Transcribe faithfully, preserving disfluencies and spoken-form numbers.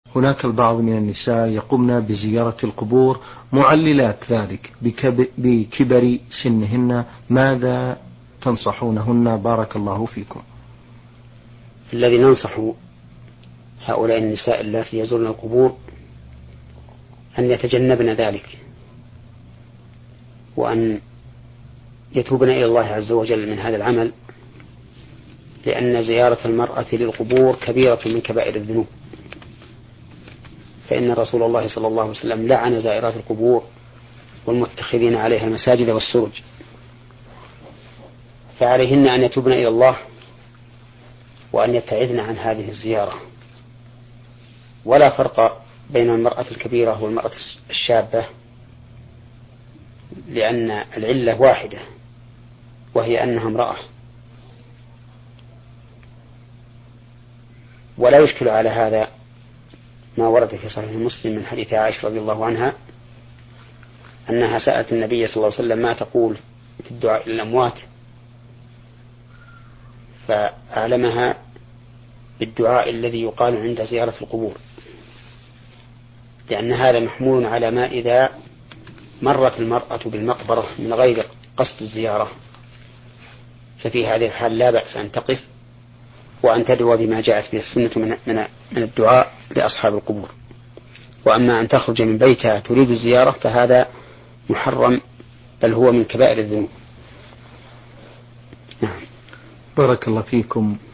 هناك البعض من النساء يقومن بزيارة القبور معللات ذلك بكبر سنهن، ماذا تنصحونهن بارك الله فيكم؟ الذي ننصح هؤلاء النساء اللاتي يزورن القبور أن يتجنبن ذلك، وأن يتوبن إلى الله عز وجل من هذا العمل، لأن زيارة المرأة للقبور كبيرة من كبائر الذنوب، فإن رسول الله صلى الله عليه وسلم لعن زائرات القبور والمتخذين عليها المساجد والسرج، فعليهن أن يتوبن إلى الله وأن يبتعدن عن هذه الزيارة. ولا فرق بين المرأة الكبيرة والمرأة الشابة، لأن العلة واحدة وهي أنها امرأة. ولا يشكل على هذا ما ورد في صحيح مسلم من حديث عائشة رضي الله عنها أنها سألت النبي صلى الله عليه وسلم ما تقول في الدعاء للأموات، فأعلمها بالدعاء الذي يقال عند زيارة القبور، لأن هذا محمول على ما إذا مرت المرأة بالمقبرة من غير قصد الزيارة، ففي هذه الحال لا بأس أن تقف وأن تدعو بما جاءت به السنة من, من, من الدعاء لأصحاب القبور. وأما أن تخرج من بيتها تريد الزيارة فهذا محرم، بل هو من كبائر الذنوب. بارك الله فيكم.